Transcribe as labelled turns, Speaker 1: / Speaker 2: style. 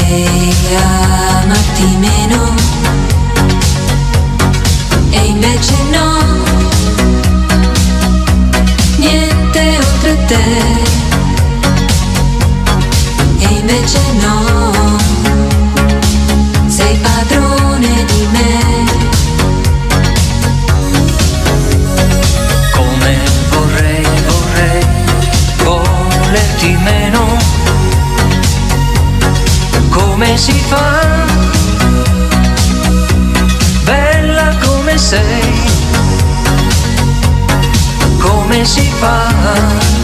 Speaker 1: Vorrei amarti meno e invece no, niente oltre te, e invece no, sei padrone di me.
Speaker 2: Come vorrei volerti meno, come si fa, bella come sei, come si fa.